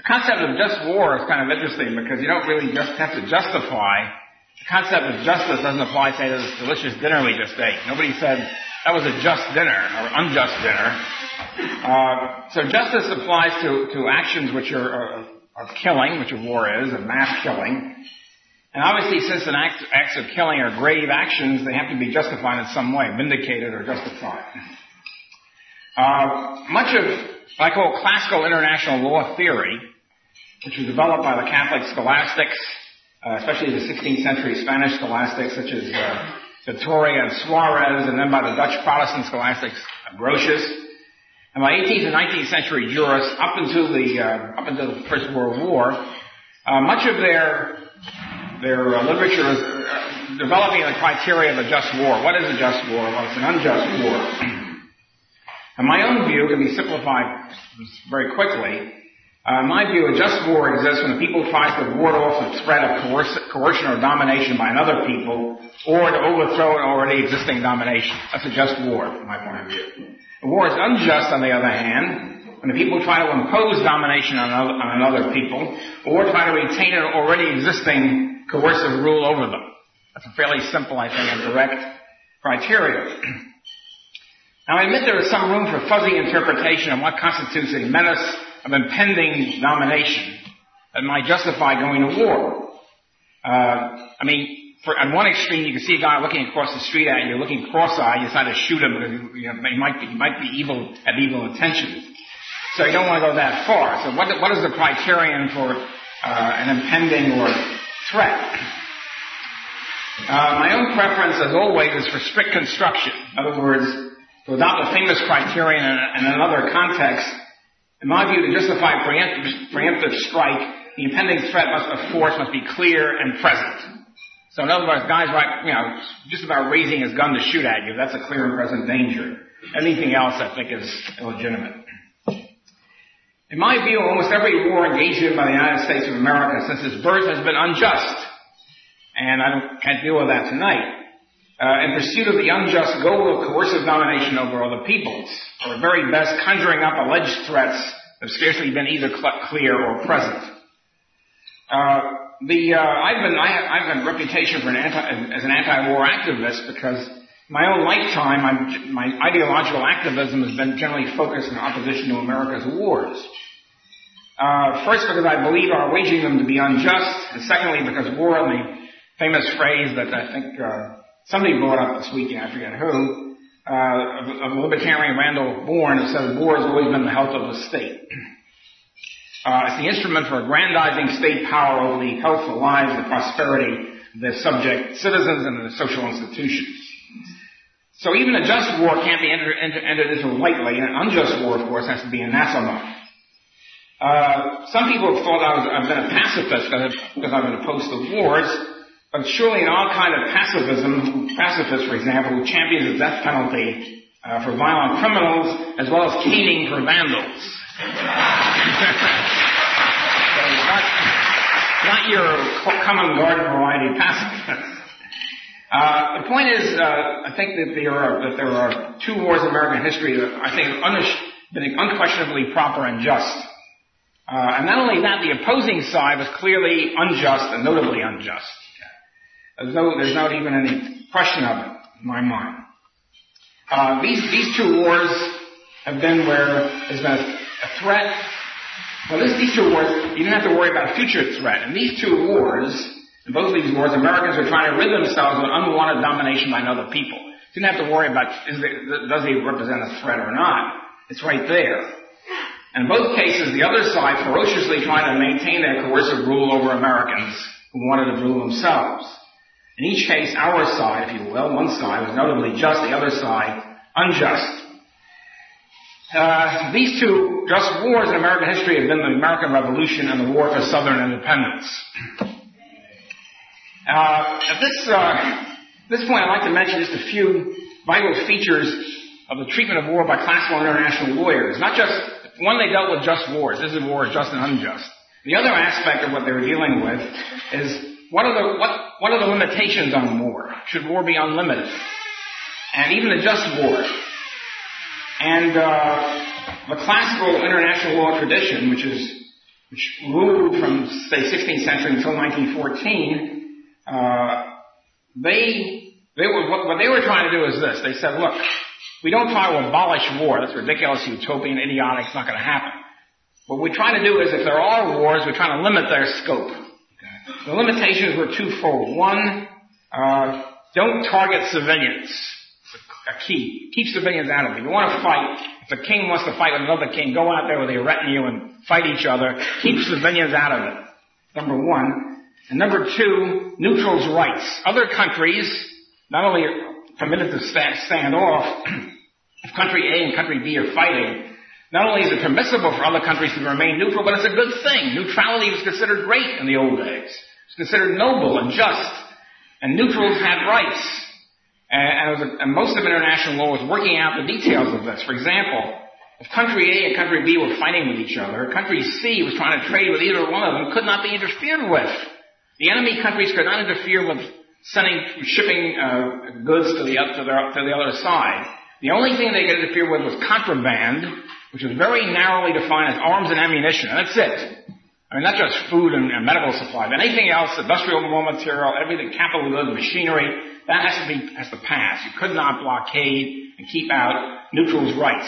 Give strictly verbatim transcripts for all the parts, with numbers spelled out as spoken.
The concept of just war is kind of interesting because you don't really just have to justify. The concept of justice doesn't apply, say, to this delicious dinner we just ate. Nobody said that was a just dinner or unjust dinner. Uh, so justice applies to, to actions which are, are, are killing, which a war is, a mass killing. And obviously, since an act, acts of killing are grave actions, they have to be justified in some way, vindicated or justified. Uh, much of what I call classical international law theory, which was developed by the Catholic scholastics, Uh, especially the sixteenth century Spanish scholastics such as uh, Vittoria and Suarez, and then by the Dutch Protestant scholastics, Grotius, and by eighteenth and nineteenth century jurists up until the uh, up until the First World War, uh, much of their their uh, literature is uh, developing the criteria of a just war. What is a just war? Well, it's an unjust war. And my own view can be simplified very quickly. Uh, in my view, a just war exists when the people try to ward off the threat of coerc- coercion or domination by another people, or to overthrow an already existing domination. That's a just war, from my point of view. A war is unjust, on the other hand, when the people try to impose domination on other, on another people, or try to retain an already existing coercive rule over them. That's a fairly simple, I think, and direct criteria. Now, I admit there is some room for fuzzy interpretation of what constitutes a menace of impending domination that might justify going to war. Uh, I mean, for, on one extreme, you can see a guy looking across the street at you, looking cross-eyed, you decide to shoot him because you know, he might be, he might be evil, have evil intentions. So you don't want to go that far. So what, what is the criterion for uh, an impending or threat? Uh, my own preference, as always, is for strict construction. In other words, to adopt a famous criterion in, in another context. In my view, to justify preemptive, preemptive strike, the impending threat must, of force must be clear and present. So in other words, guys right, you know, just about raising his gun to shoot at you, that's a clear and present danger. Anything else, I think, is illegitimate. In my view, almost every war engaged in by the United States of America since its birth has been unjust. And I don't, can't deal with that tonight. Uh, in pursuit of the unjust goal of coercive domination over other peoples, or at very best conjuring up alleged threats that have scarcely been either cl- clear or present. Uh, the uh, I've been I have, I have a reputation for an anti, as an anti-war activist because my own lifetime I'm, my ideological activism has been generally focused in opposition to America's wars. Uh, first, because I believe our waging them to be unjust, and secondly, because war, and the famous phrase that I think. Uh, Somebody brought up this weekend, I forget who, uh, of, of libertarian Randall Bourne, who says war has always been the health of the state. Uh, it's the instrument for aggrandizing state power over the health, the lives, the prosperity of their subject citizens and the social institutions. So even a just war can't be entered, entered, entered into lightly, and an unjust war, of course, has to be anathema. Uh, some people have thought I was, I've been a pacifist because I've been opposed to wars. But surely in all kind of pacifism, pacifists, for example, who champion the death penalty uh, for violent criminals, as well as caning for vandals. So not, not your common garden variety pacifists. Uh, the point is, uh, I think that there are that there are two wars in American history that I think have un- been unquestionably proper and just. Uh, and not only that, the opposing side was clearly unjust and notably unjust. There's no, there's not even any question of it in my mind. Uh, these, these two wars have been where there's been a, a threat. Well, this, these two wars, you didn't have to worry about a future threat. In these two wars, in both of these wars, Americans are trying to rid themselves of unwanted domination by another people. You didn't have to worry about, is there, does he represent a threat or not? It's right there. And in both cases, the other side ferociously trying to maintain their coercive rule over Americans who wanted to rule themselves. In each case, our side, if you will, one side was notably just, the other side unjust. Uh, these two just wars in American history have been the American Revolution and the War for Southern Independence. Uh, at this, uh, this point, I'd like to mention just a few vital features of the treatment of war by classical international lawyers. Not just, one, they dealt with just wars. This is a war, just and unjust. The other aspect of what they were dealing with is What are the what what are the limitations on war? Should war be unlimited? And even a just war. And uh, the classical international law tradition, which is which ruled from, say, sixteenth century until nineteen fourteen, uh, they, they were, what they were trying to do is this. They said, look, we don't try to abolish war. That's ridiculous, utopian, idiotic. It's not going to happen. What we're trying to do is, if there are wars, we're trying to limit their scope. Okay. The limitations were twofold. One, uh, don't target civilians. A key. Keep civilians out of it. You want to fight. If a king wants to fight with another king, go out there with a retinue and fight each other. Keep civilians out of it. Number one. And number two, neutrals' rights. Other countries not only are permitted to stand, stand off if country A and country B are fighting. Not only is it permissible for other countries to remain neutral, but it's a good thing. Neutrality was considered great in the old days. It was considered noble and just. And neutrals had rights. And, and, a, and most of international law was working out the details of this. For example, if country A and country B were fighting with each other, country C was trying to trade with either one of them, could not be interfered with. The enemy countries could not interfere with sending, shipping uh, goods to the, to, their, to the other side. The only thing they could interfere with was contraband, which was very narrowly defined as arms and ammunition. And that's it. I mean, not just food and, and medical supplies. Anything else, industrial raw material, everything, capital goods, machinery, that has to be, has to pass. You could not blockade and keep out neutrals' rights.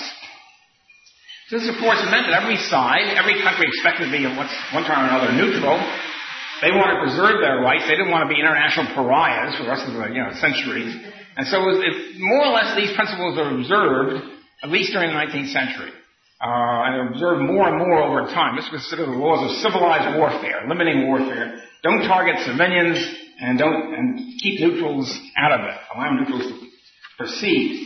So this, of course, meant that every side, every country expected to be, one time or another, neutral. They wanted to preserve their rights. They didn't want to be international pariahs for the rest of the, you know, centuries. And so it was, it, more or less these principles are observed, at least during the nineteenth century. Uh, and observed more and more over time. This was considered the laws of civilized warfare, limiting warfare. Don't target civilians and don't, and keep neutrals out of it. Allow neutrals to proceed.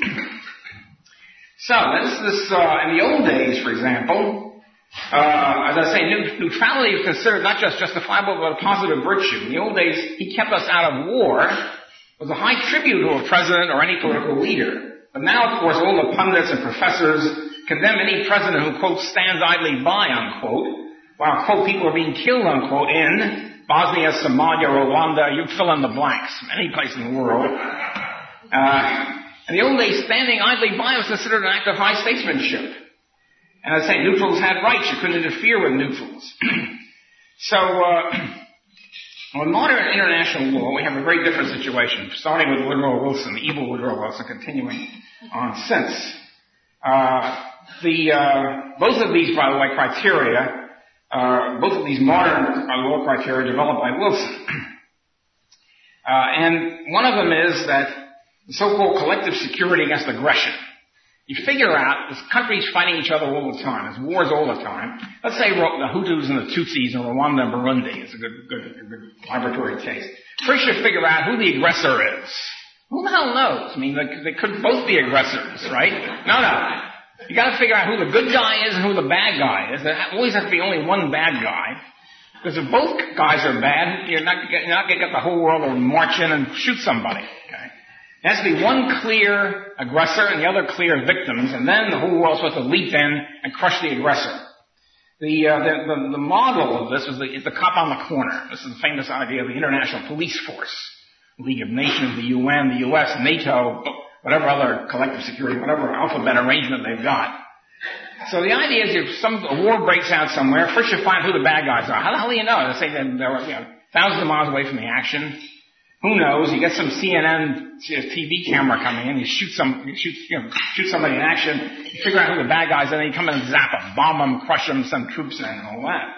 So, this, this, uh, in the old days, for example, Uh, as I say, neutrality was considered not just justifiable, but a positive virtue. In the old days, he kept us out of war. It was a high tribute to a president or any political leader. But now, of course, all the pundits and professors condemn any president who, quote, stands idly by, unquote, while, quote, people are being killed, unquote, in Bosnia, Somalia, Rwanda, you fill in the blanks, any place in the world. Uh, in the old days, standing idly by was considered an act of high statesmanship. And I say neutrals had rights. You couldn't interfere with neutrals. So, uh, in modern international law, we have a very different situation, starting with Woodrow Wilson, the evil Woodrow Wilson, continuing on since. Uh, the, uh, both of these, by the way, criteria, uh, both of these modern law criteria developed by Wilson. Uh, and one of them is that the so-called collective security against aggression. You figure out, this country's fighting each other all the time. There's wars all the time. Let's say the Hutus and the Tutsis in Rwanda and Burundi. It's a good, good, good laboratory case. First you figure out who the aggressor is. Who the hell knows? I mean, they, they could both be aggressors, right? No, no. You gotta figure out who the good guy is and who the bad guy is. There always has to be only one bad guy. Because if both guys are bad, you're not, you're not gonna get the whole world to march in and shoot somebody. Okay? There has to be one clear aggressor and the other clear victims, and then the whole world's supposed to leap in and crush the aggressor. The, uh, the, the, the model of this was the, is the cop on the corner. This is the famous idea of the international police force. The League of Nations, the U N, the U S, NATO, whatever other collective security, whatever alphabet arrangement they've got. So the idea is if some a war breaks out somewhere, first you find who the bad guys are. How the hell do you know? They say that they're, you know, thousands of miles away from the action. Who knows? You get some C N N T V camera coming in, you shoot some, you shoot, you know, shoot somebody in action, you figure out who the bad guys are, and then you come in and zap them, bomb them, crush them, send troops in, and all that.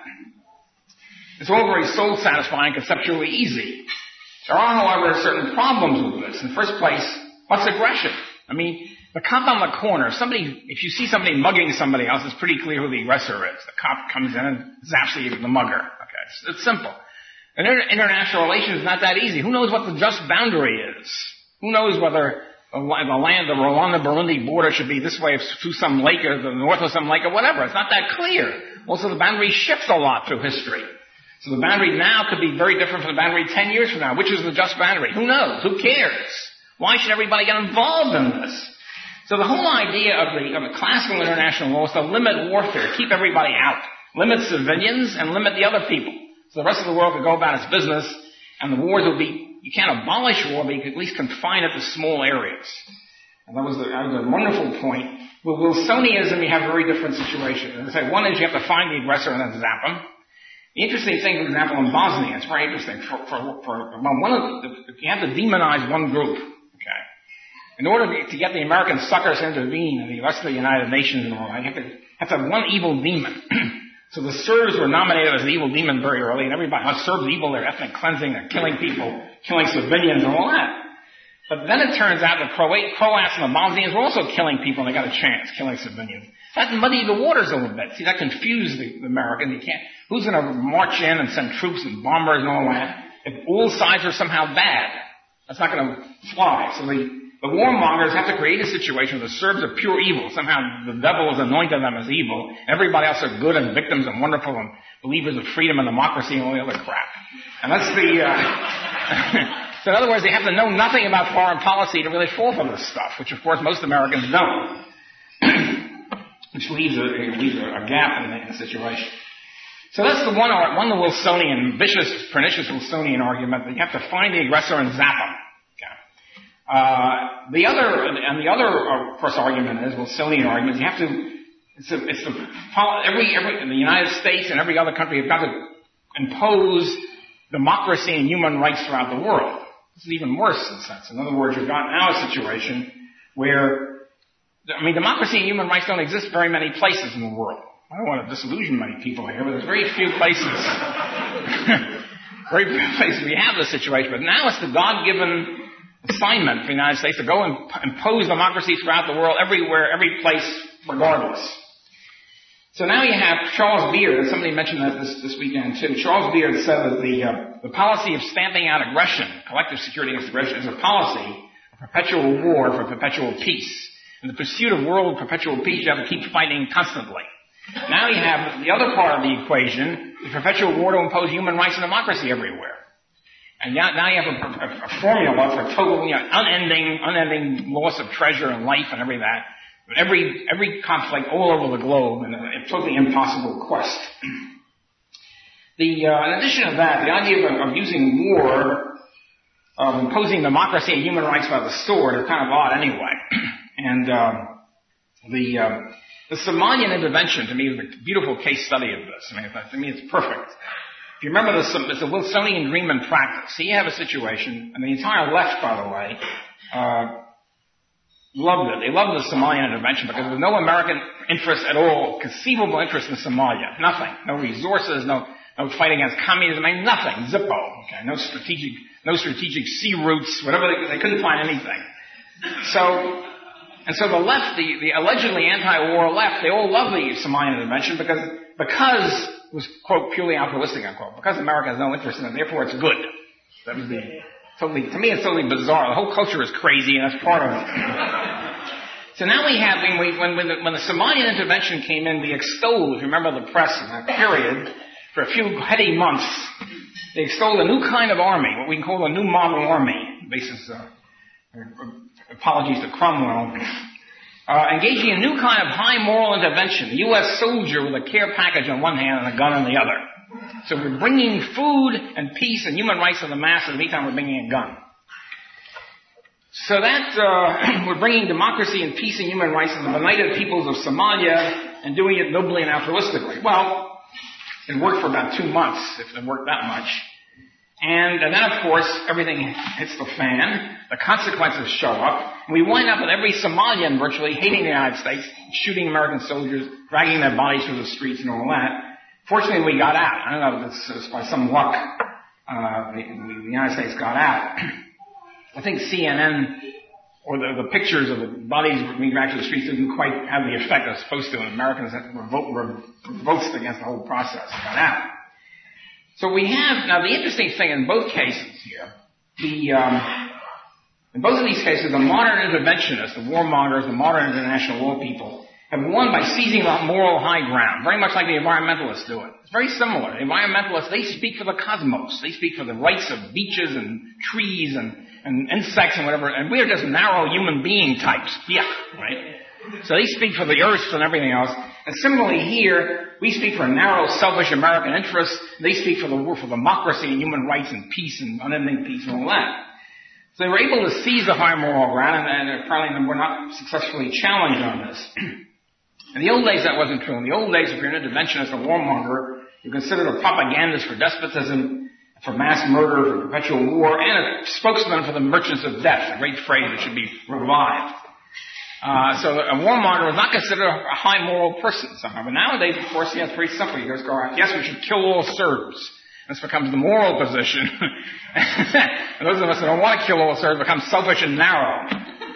It's all very soul-satisfying, conceptually easy. There are, however, certain problems with this. In the first place, what's aggression? I mean, the cop on the corner, if somebody, if you see somebody mugging somebody else, it's pretty clear who the aggressor is. The cop comes in and zaps the, the mugger. Okay, it's, it's simple. And international relations is not that easy. Who knows what the just boundary is? Who knows whether the land, the Rwanda-Burundi border should be this way through some lake or the north of some lake or whatever? It's not that clear. Also, the boundary shifts a lot through history. So the boundary now could be very different from the boundary ten years from now. Which is the just boundary? Who knows? Who cares? Why should everybody get involved in this? So the whole idea of the, of the classical international law is to limit warfare, keep everybody out, limit civilians, and limit the other people. So the rest of the world could go about its business, and the wars would be, you can't abolish war, but you can at least confine it to small areas. And that was, the, that was a wonderful point. With Wilsonianism, you have a very different situation. As I say, one is you have to find the aggressor and then zap him. The interesting thing, for example, in Bosnia, it's very interesting. For, for, for well, one of the, you have to demonize one group, okay? In order to get the American suckers to intervene and the rest of the United Nations and all that, you have to have, to have one evil demon. So the Serbs were nominated as an evil demon very early, and everybody, oh, Serbs evil, they're ethnic cleansing, they're killing people, killing civilians and all that. But then it turns out the Croat, Croats and the Bosnians were also killing people, and they got a chance, killing civilians. That muddied the waters a little bit. See, that confused the, the Americans. You can't, who's going to march in and send troops and bombers and all that if all sides are somehow bad? That's not going to fly. So the, the warmongers have to create a situation where the Serbs are pure evil. Somehow the devil has anointed them as evil. Everybody else are good and victims and wonderful and believers of freedom and democracy and all the other crap. And that's the, uh, so in other words, they have to know nothing about foreign policy to really fall for this stuff, which of course most Americans don't. Which leaves a, leaves a gap in the, in the situation. So that's the one, one the Wilsonian, vicious, pernicious Wilsonian argument that you have to find the aggressor and zap him. Okay. Uh, the other, and the other, of course, argument is Wilsonian argument. You have to, it's a, it's a, every, every, in the United States and every other country, you've got to impose democracy and human rights throughout the world. This is even worse in a sense. In other words, you've got now a situation where I mean, democracy and human rights don't exist very many places in the world. I don't want to disillusion many people here, but there's very few places, very few places we have this situation. But now it's the God-given assignment for the United States to go and impose democracy throughout the world, everywhere, every place, regardless. So now you have Charles Beard, and somebody mentioned that this, this weekend too. Charles Beard said that the, uh, the policy of stamping out aggression, collective security against aggression, is a policy of perpetual war for perpetual peace. In the pursuit of world perpetual peace, you have to keep fighting constantly. Now you have the other part of the equation, the perpetual war to impose human rights and democracy everywhere. And now, now you have a, a, a formula for total, you know, unending, unending loss of treasure and life and every that. Every, every conflict all over the globe and a, a totally impossible quest. The, uh, in addition to that, the idea of, of using war, of imposing democracy and human rights by the sword are kind of odd anyway. And uh, the uh, the Somalian intervention, to me, is a beautiful case study of this. I mean, to me, it's perfect. If you remember, this, it's a Wilsonian dream in practice. So you have a situation, and the entire left, by the way, uh, loved it. They loved the Somalian intervention because there was no American interest at all, conceivable interest in Somalia. Nothing. No resources, no no fight against communism, I mean, nothing. Zippo. Okay, no strategic, no strategic sea routes, whatever. They, they couldn't find anything. So. And so the left, the, the allegedly anti-war left, they all love the Somalian intervention because, because it was, quote, purely altruistic, unquote. Because America has no interest in it, therefore it's good. That was the, totally, to me it's totally bizarre. The whole culture is crazy and that's part of it. So now we have, when, we, when, when, the, when the Somalian intervention came in, we extolled, if you remember the press in that period, for a few heady months, they extolled a new kind of army, what we can call a new model army. Basis, uh, apologies to Cromwell, uh, engaging in a new kind of high moral intervention. The U S soldier with a care package on one hand and a gun on the other. So we're bringing food and peace and human rights to the masses, in the meantime we're bringing a gun. So that, uh, we're bringing democracy and peace and human rights to the benighted peoples of Somalia and doing it nobly and altruistically. Well, it worked for about two months, if it worked that much. And, and then, of course, everything hits the fan. The consequences show up. And we wind up with every Somalian virtually hating the United States, shooting American soldiers, dragging their bodies through the streets and all that. Fortunately, we got out. I don't know if this is by some luck. Uh, the, the United States got out. I think C N N or the, the pictures of the bodies being dragged to the streets didn't quite have the effect it was supposed to. And Americans revolt, revolted against the whole process and got out. So we have, now the interesting thing in both cases here, the, um, in both of these cases, the modern interventionists, the warmongers, the modern international law people, have won by seizing the moral high ground, very much like the environmentalists do it. It's very similar. The environmentalists, they speak for the cosmos. They speak for the rights of beaches and trees and, and insects and whatever, and we're just narrow human being types. Yeah, right? So they speak for the earth and everything else. And similarly here, we speak for narrow, selfish American interests. They speak for the war for democracy and human rights and peace and unending peace and all that. So they were able to seize the high moral ground, and, and apparently were not successfully challenged on this. In the old days, that wasn't true. In the old days, if you're an interventionist or warmonger, You're considered a propagandist for despotism, for mass murder, for perpetual war, and a spokesman for the merchants of death, a great phrase that should be revived. Uh, so a warmonger was not considered a high moral person somehow. But nowadays, of course, yeah, it's pretty simple. You just go out, yes, we should kill all Serbs. This becomes the moral position. And those of us that don't want to kill all Serbs become selfish and narrow.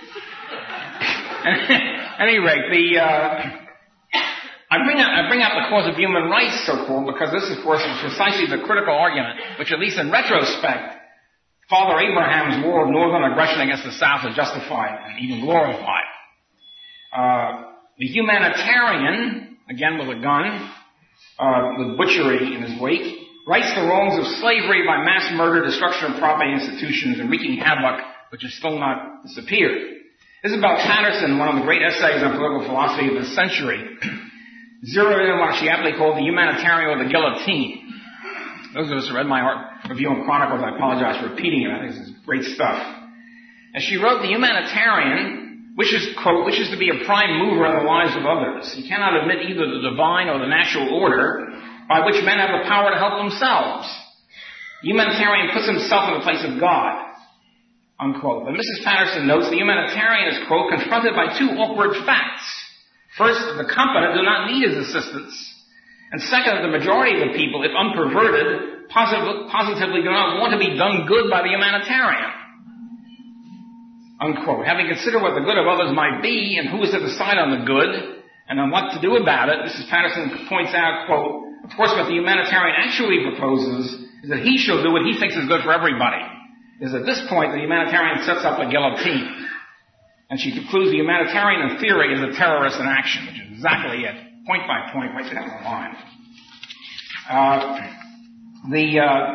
At any rate, the, uh, I bring up, I bring up the cause of human rights, so-called, because this, of course, is precisely the critical argument, which at least in retrospect, Father Abraham's war of northern aggression against the South is justified and even glorified. Uh, the humanitarian, again with a gun, uh, with butchery in his wake, rights the wrongs of slavery by mass murder, destruction of property institutions, and wreaking havoc, which has still not disappeared. Isabel Patterson, one of the great essays on political philosophy of the century, zeroed in on what she aptly called the humanitarian or the guillotine. Those of us who read my art review and chronicles, I apologize for repeating it. I think this is great stuff. And she wrote, the humanitarian wishes, quote, wishes to be a prime mover in the lives of others. He cannot admit either the divine or the natural order by which men have the power to help themselves. The humanitarian puts himself in the place of God, unquote. But Missus Patterson notes the humanitarian is, quote, confronted by two awkward facts. First, that the competent do not need his assistance. And second, that the majority of the people, if unperverted, positive, positively do not want to be done good by the humanitarian. Unquote. Having considered what the good of others might be and who is to decide on the good and on what to do about it, Missus Patterson points out, quote, of course what the humanitarian actually proposes is that he shall do what he thinks is good for everybody. It is at this point the humanitarian sets up a guillotine. And she concludes the humanitarian in theory is a terrorist in action, which is exactly it. Point by point, right down the line. Uh, the, uh,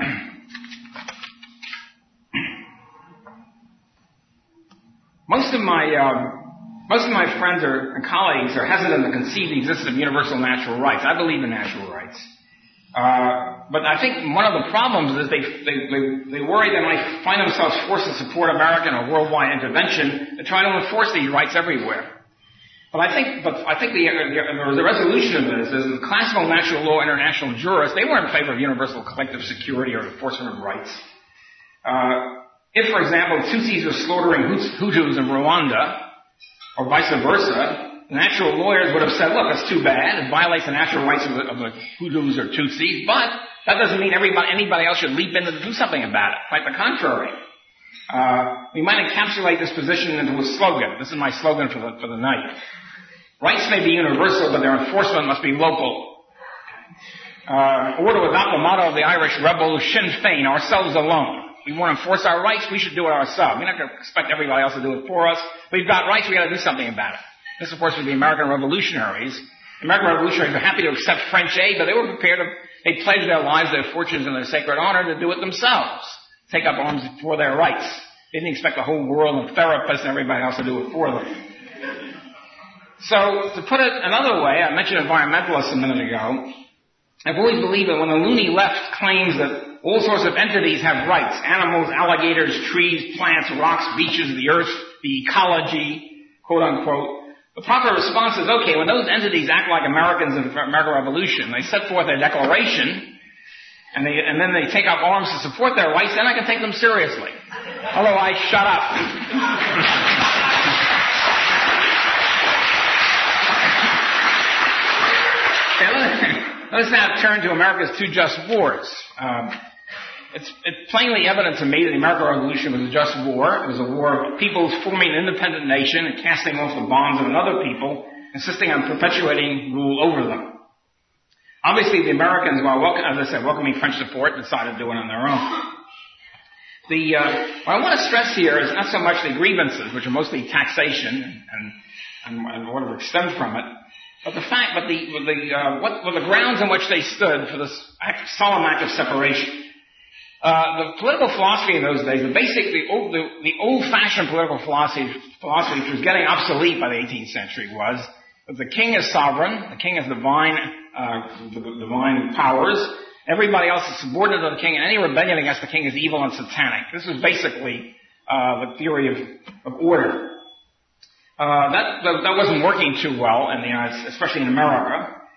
most of my, uh, most of my friends or, and colleagues are hesitant to concede the existence of universal natural rights. I believe in natural rights. Uh, but I think one of the problems is they, they, they, they worry they might find themselves forced to support American or worldwide intervention to try to enforce these rights everywhere. But I think, but I think the, the, the resolution of this is the classical natural law international jurists, they weren't in favor of universal collective security or enforcement of rights. Uh, if, for example, Tutsis were slaughtering Hutus in Rwanda, or vice versa, the natural lawyers would have said, look, that's too bad. It violates the natural rights of the, of the Hutus or Tutsis, but that doesn't mean everybody, anybody else should leap in to do something about it. Quite the contrary. Uh, we might encapsulate this position into a slogan. This is my slogan for the, for the night. Rights may be universal, but their enforcement must be local. Uh, or to adopt the motto of the Irish rebel Sinn Féin, ourselves alone. We want to enforce our rights, we should do it ourselves. We're not going to expect everybody else to do it for us. We've got rights, we've got to do something about it. This, of course, was the American revolutionaries. The American revolutionaries were happy to accept French aid, but they were prepared to, they pledged their lives, their fortunes, and their sacred honor to do it themselves. Take up arms for their rights. They didn't expect the whole world of therapists and everybody else to do it for them. So, to put it another way, I mentioned environmentalists a minute ago. I've always believed that when the loony left claims that all sorts of entities have rights, animals, alligators, trees, plants, rocks, beaches, the earth, the ecology, quote unquote, the proper response is, okay, when those entities act like Americans in the American Revolution, they set forth their declaration, and, they, and then they take up arms to support their rights, then I can take them seriously. Otherwise, shut up. Let's now turn to America's two just wars. Um, it's, it's plainly evident to me that the American Revolution was a just war. It was a war of peoples forming an independent nation and casting off the bonds of another people, insisting on perpetuating rule over them. Obviously, the Americans, while welcome, as I said, welcoming French support, decided to do it on their own. The, uh, what I want to stress here is not so much the grievances, which are mostly taxation and, and, and whatever stems from it, but the fact, but the, the uh, what were the grounds on which they stood for this act, solemn act of separation. Uh, the political philosophy in those days, the basic, the, old, the, the old-fashioned political philosophy, philosophy, which was getting obsolete by the eighteenth century, was that the king is sovereign, the king has divine, uh, divine powers. Everybody else is subordinate to the king, and any rebellion against the king is evil and satanic. This was basically uh, the theory of, of order. Uh, that, that that wasn't working too well in the United States, especially in America.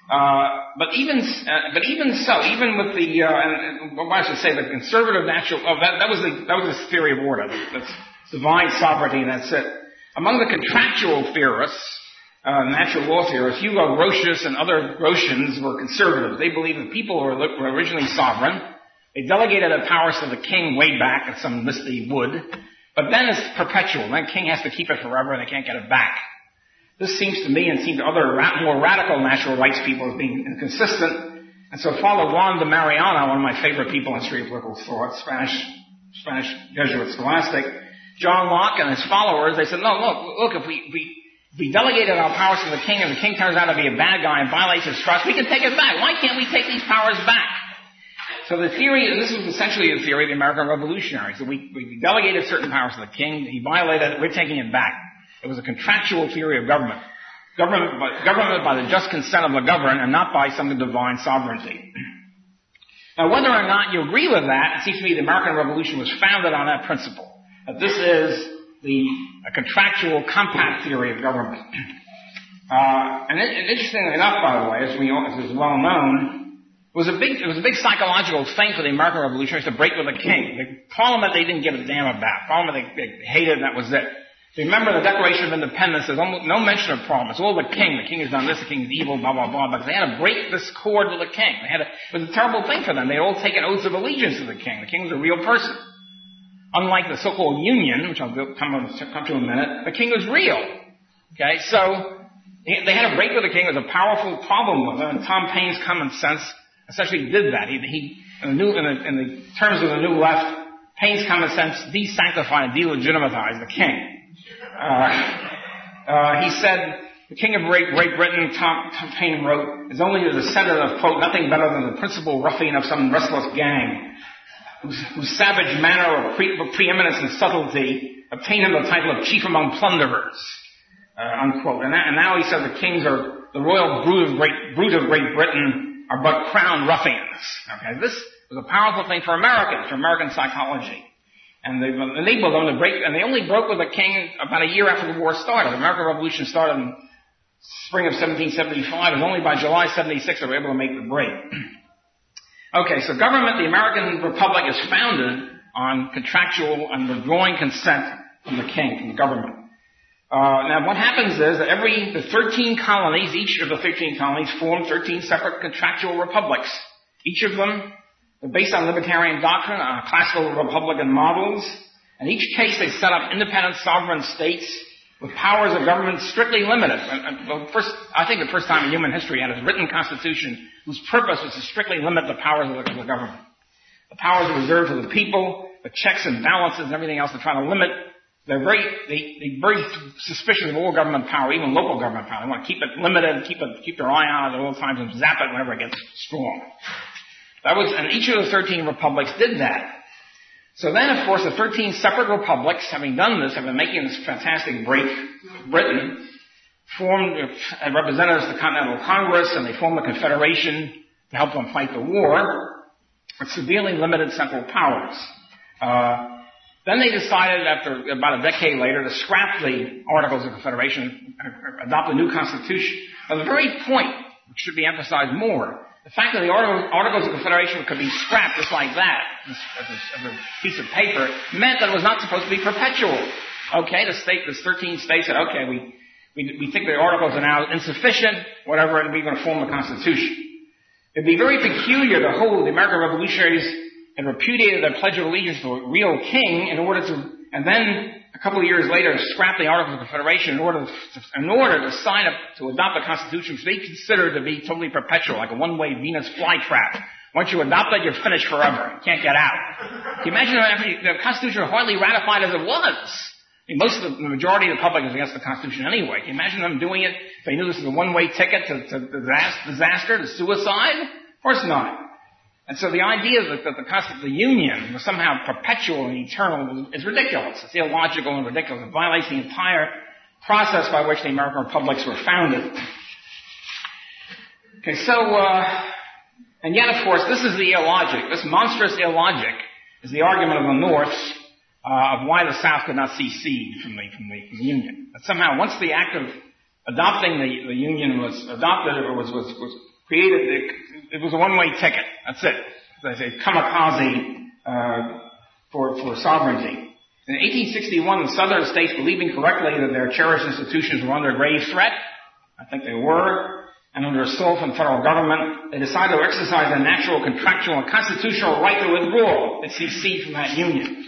Uh, but even, uh, but even so, even with the, uh, and, well, I should say the conservative natural, oh, that, that was the, that was the theory of order. That's divine sovereignty and that's it. Among the contractual theorists, uh, natural law theorists, Hugo Grotius and other Grotians were conservative. They believed that people were, were originally sovereign. They delegated their powers to the king way back, as some listy would. But then it's perpetual. Then the king has to keep it forever and they can't get it back. This seems to me and seems to other ra- more radical natural rights people as being inconsistent. And so Father Juan de Mariana, one of my favorite people in history of political thought, Spanish, Spanish Jesuit scholastic, John Locke and his followers, they said, no, look, look, if we, we, if we delegated our powers to the king and the king turns out to be a bad guy and violates his trust, we can take it back. Why can't we take these powers back? So the theory, and this was essentially the theory of the American Revolutionaries, that we, we delegated certain powers to the king, he violated it, we're taking it back. It was a contractual theory of government. Government by, government by the just consent of the governed and not by some divine sovereignty. Now, whether or not you agree with that, it seems to me the American Revolution was founded on that principle. That this is the a contractual compact theory of government. Uh, and, it, and interestingly enough, by the way, as, we, as is well known, it was a big, it was a big psychological thing for the American Revolutionaries to break with the king. The Parliament they didn't give a damn about. Parliament they, they hated, and that was it. Remember the Declaration of Independence, there's almost no mention of Parliament. It's all the king. The king has done this, the king is evil, blah, blah, blah. But they had to break this cord with the king. They had to, it was a terrible thing for them. They had all taken oaths of allegiance to the king. The king was a real person. Unlike the so-called Union, which I'll come, come to in a minute, the king was real. Okay, so they had to break with the king. It was a powerful problem with them, and Tom Paine's common sense essentially did that. He, he in, the new, in, the, in the terms of the New Left, Paine's common sense de-sanctified and de-legitimatized the king. Uh, uh, he said, the King of Great, Great Britain, Tom, Tom Paine wrote, is only the descendant of, quote, nothing better than the principal ruffian of some restless gang, whose, whose savage manner of, pre, of preeminence and subtlety obtained him the title of chief among plunderers, uh, unquote. And, that, and now he said the kings are, the royal brood of Great, brood of Great Britain are but crowned ruffians. Okay, this was a powerful thing for Americans, for American psychology. And they enabled them to break, and they only broke with the king about a year after the war started. The American Revolution started in spring of seventeen seventy-five, and only by July seventy-six they were able to make the break. Okay, so government, the American Republic is founded on contractual and withdrawing consent from the king, from the government. Uh, now what happens is that every, the thirteen colonies, each of the thirteen colonies form thirteen separate contractual republics. Each of them they're based on libertarian doctrine, on classical republican models. In each case, they set up independent sovereign states with powers of government strictly limited. And, and, well, first, I think the first time in human history had a written constitution whose purpose was to strictly limit the powers of the, of the government. The powers are reserved to the people, the checks and balances and everything else they're trying to limit. They're very, they, they're very suspicious of all government power, even local government power. They want to keep it limited, keep it, keep their eye on it at all times and zap it whenever it gets strong. That was, and each of the thirteen republics did that. So then, of course, the thirteen separate republics, having done this, have been making this fantastic break, Britain, formed uh, representatives of the Continental Congress, and they formed a confederation to help them fight the war, with severely limited central powers. Uh, then they decided, after about a decade later, to scrap the Articles of Confederation, adopt a new constitution. At the very point, which should be emphasized more, the fact that the Articles of Confederation could be scrapped just like that, as a, as a piece of paper, meant that it was not supposed to be perpetual. Okay, the state, the thirteen states said, okay, we, we, we think the Articles are now insufficient, whatever, and we're going to form a constitution. It'd be very peculiar to hold the American revolutionaries had repudiated their Pledge of Allegiance to a real king in order to, and then a couple of years later, scrap the Articles of Confederation in order to, in order to sign up to adopt a constitution which they consider to be totally perpetual, like a one-way Venus flytrap. Once you adopt it, you're finished forever. You can't get out. Can you imagine if the Constitution was hardly ratified as it was? I mean, most of the, the majority of the public is against the Constitution anyway. Can you imagine them doing it if they knew this was a one-way ticket to, to disaster, to suicide? Of course not. And so the idea that, that the, the Union was somehow perpetual and eternal is ridiculous. It's illogical and ridiculous. It violates the entire process by which the American republics were founded. Okay, so, uh, and yet, of course, this is the illogic. This monstrous illogic is the argument of the North uh, of why the South could not secede from the, from the, from the Union. That somehow, once the act of adopting the, the Union was adopted or was, was, was created, it, it was a one-way ticket. That's it. As I say, kamikaze, uh, for, for sovereignty. In eighteen sixty-one, the southern states, believing correctly that their cherished institutions were under grave threat, I think they were, and under assault from the federal government, they decided to exercise their natural, contractual, and constitutional right to withdraw and secede from that union.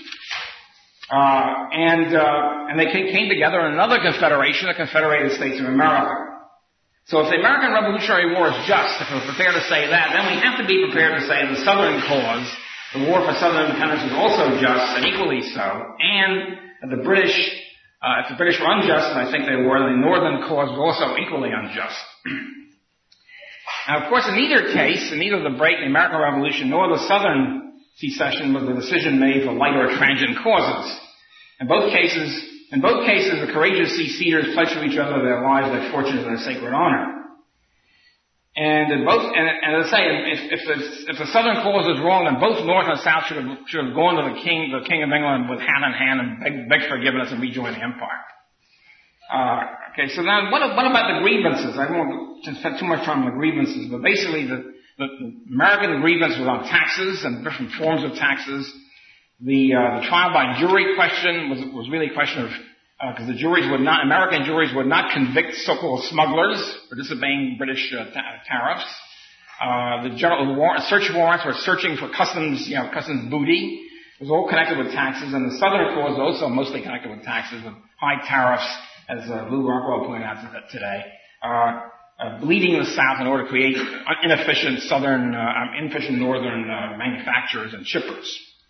Uh, and, uh, and they came together in another confederation, the Confederated States of America. So if the American Revolutionary War is just, if we're prepared to say that, then we have to be prepared to say the Southern cause, the war for Southern independence, was also just, and equally so, and the British, uh, if the British were unjust, and I think they were, the Northern cause was also equally unjust. Now, of course, in neither case, in neither the break, the American Revolution, nor the Southern secession was the decision made for light or transient causes. In both cases, in both cases, the courageous seceders pledged to each other their lives, their fortunes, and their sacred honor. And in both, and, and as I say, if, if, the, if the Southern cause was wrong, then both North and South should have, should have gone to the King, the King of England, with hand in hand and begged beg forgiveness and rejoined the empire. Uh, okay, so then what, what about the grievances? I won't spend too much time on the grievances, but basically the The, the American grievance was on taxes and different forms of taxes. The, uh, the trial by jury question was, was really a question of, because uh, the juries would not, American juries would not convict so-called smugglers for disobeying British uh, ta- tariffs. Uh, the general warrant, search warrants were searching for customs, you know, customs booty. It was all connected with taxes, and the Southern cause was also mostly connected with taxes, with high tariffs, as uh, Lou Rockwell pointed out today. Uh, Uh, bleeding the South in order to create inefficient Southern, uh, inefficient Northern uh, manufacturers and shippers.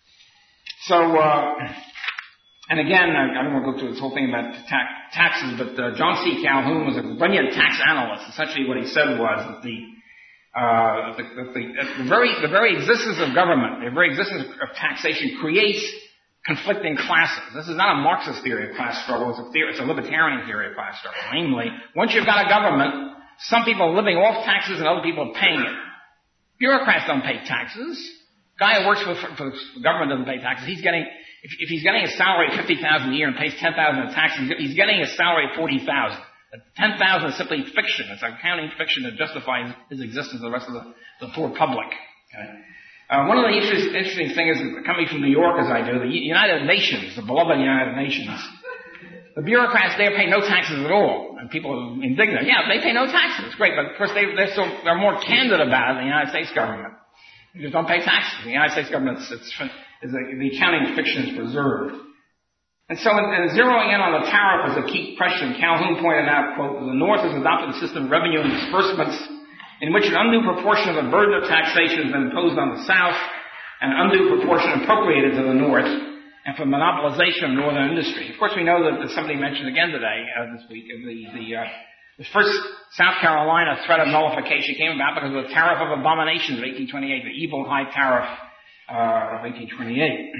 So, uh, and again, I, I don't want to go through this whole thing about ta- taxes, but uh, John C. Calhoun was a brilliant tax analyst. Essentially, what he said was that the, uh, the, the, the, the very the very existence of government, the very existence of taxation, creates conflicting classes. This is not a Marxist theory of class struggle; it's a theory, it's a libertarian theory of class struggle. Namely, once you've got a government, some people are living off taxes and other people are paying it. Bureaucrats don't pay taxes. Guy who works for, for the government doesn't pay taxes. He's getting, if, if he's getting a salary of fifty thousand dollars a year and pays ten thousand dollars in taxes, he's getting a salary of forty thousand dollars. ten thousand dollars is simply fiction. It's accounting fiction that justifies his existence to the rest of the, the poor public. Okay? Uh, one of the interesting, interesting things is, coming from New York as I do, the United Nations, the beloved United Nations, the bureaucrats there pay no taxes at all, and people are indignant. Yeah, they pay no taxes. It's great, but of course they, they're, so, they're more candid about it than the United States government. They just don't pay taxes. The United States government, it's, it's, is a, the accounting fiction is preserved. And so in, in zeroing in on the tariff as a key question, Calhoun pointed out, quote, the North has adopted a system of revenue and disbursements in which an undue proportion of the burden of taxation has been imposed on the South and an undue proportion appropriated to the North, and for monopolization of northern industry. Of course, we know that, that somebody mentioned again today, uh, this week, the, the, uh, the first South Carolina threat of nullification came about because of the Tariff of Abominations of eighteen twenty-eight, the evil high tariff uh, of eighteen twenty-eight.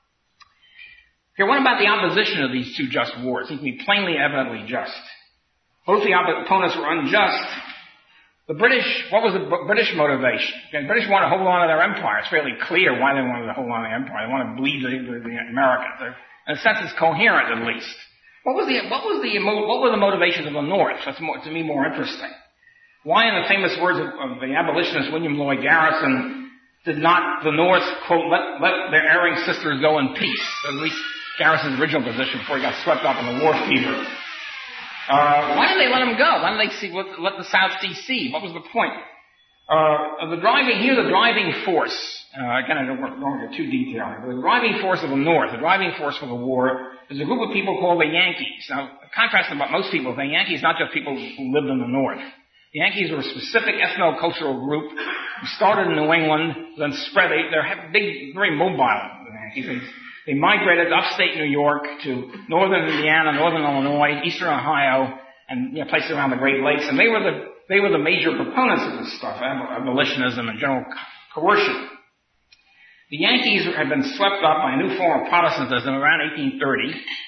Okay, what about the opposition of these two just wars? It seems to be plainly, evidently just. Both the op- opponents were unjust. The British, what was the B- British motivation? Okay, the British wanted to hold on to their empire. It's fairly clear why they wanted to hold on to the empire. They wanted to bleed the, the, the Americans. They're, in a sense, it's coherent at least. What was the, what was the, what were the motivations of the North? That's more, to me, more interesting. Why, in the famous words of, of the abolitionist William Lloyd Garrison, did not the North, quote, let, let their erring sisters go in peace? At least Garrison's original position before he got swept up in the war fever. Uh, why did they let him go? Why did they see, let, let the South secede? What was the point? Uh, the driving, here the driving force, uh, again I don't want to get too detailed, but the driving force of the North, the driving force for the war, is a group of people called the Yankees. Now, contrasting about most people, the Yankees not just people who lived in the North. The Yankees were a specific ethno-cultural group who started in New England, then spread, they, they're big, very mobile, the Yankees. They, They migrated upstate New York to northern Indiana, northern Illinois, eastern Ohio, and you know, places around the Great Lakes. And they were the they were the major proponents of this stuff, abolitionism and general coercion. The Yankees had been swept up by a new form of Protestantism around eighteen thirty.